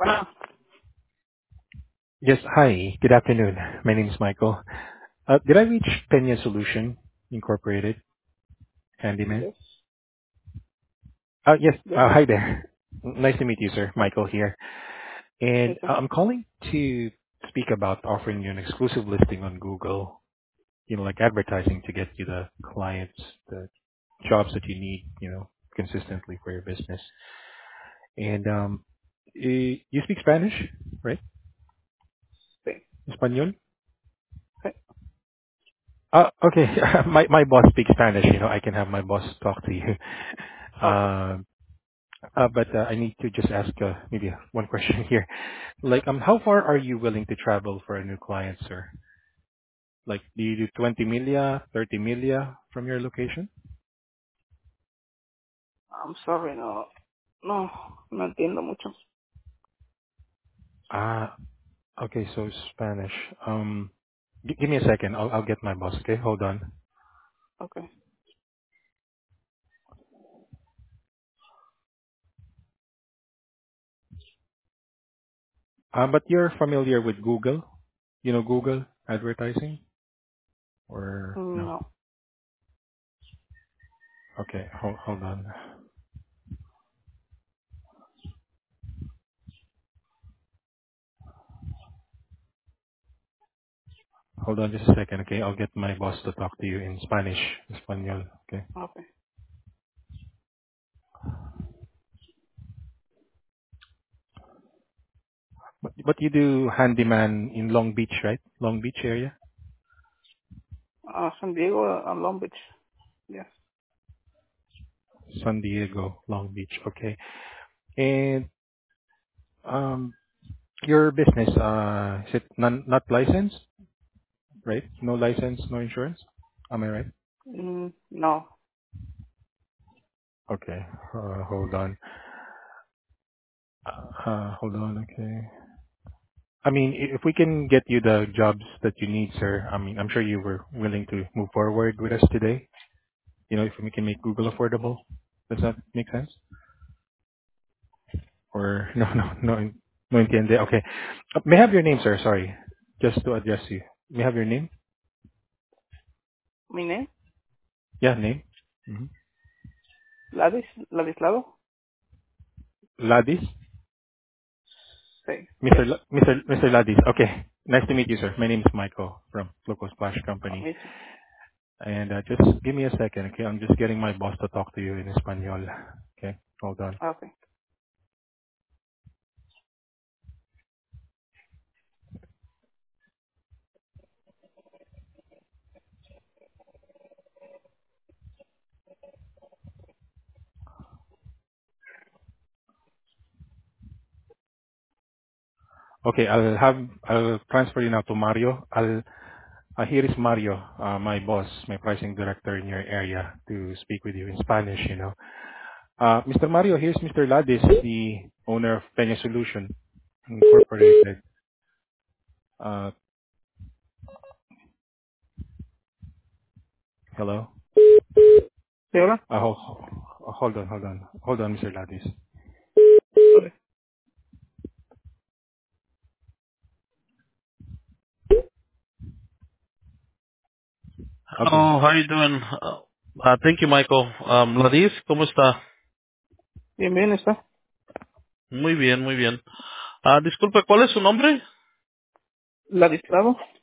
Bueno, Yes. Hi, good afternoon. My name is Michael. Did I reach Pena Solution Incorporated, handyman? yes, Yes. yes, Hi there. Nice to meet you, sir. Michael here. And okay, I'm calling to speak about offering you an exclusive listing on Google, like advertising to get you the clients, the jobs that you need, consistently for your business. And you speak Spanish, right? sí, Espanol? sí. Okay. My boss speaks Spanish. I can have my boss talk to you. Okay. Um, but I need to just ask maybe one question here. Like, how far are you willing to travel for a new client, sir? Like, do you do 20 milia, 30 milia from your location? I'm sorry, no entiendo mucho. Ah, okay. So Spanish. Give me a second. I'll get my boss. Okay, hold on. Okay. But you're familiar with Google? Google advertising or no? No. Okay, hold on. Hold on just a second. Okay, I'll get my boss to talk to you in Spanish, Espanol. Okay. Okay. But you do handyman in Long Beach, right? Long Beach area? San Diego and Long Beach. Yes. San Diego, Long Beach. Okay. And your business, is it not licensed, right? No license, no insurance? Am I right? No. Okay. Hold on. Hold on. Okay. I mean, if we can get you the jobs that you need, sir, I mean, I'm sure you were willing to move forward with us today. If we can make Google affordable. Does that make sense? Or no entiende. Okay. May I have your name, sir? Sorry. Just to address you. May I have your name? Mi name? Yeah, name. hmm Ladislao? Ladis? Sí. Mr. Ladis. Okay. Nice to meet you, sir. My name is Michael from Local Splash Company. Mismo. And just give me a second, okay? I'm just getting my boss to talk to you in Espanol. Okay. Hold on. Okay. Okay, I'll transfer you now to Mario. Here is Mario, my boss, my pricing director in your area, to speak with you in Spanish. Mr. Mario, here's Mr. Ladis, the owner of Peña Solution Incorporated. Uh, Hello? ¿Sí, hola? Hold on, Mr. Ladis. Okay. Okay. Hello, how are you doing? Thank you, Michael. Ladis, ¿cómo está? Bien, está. Muy bien, muy bien. Disculpe, ¿cuál es su nombre? Ladislao?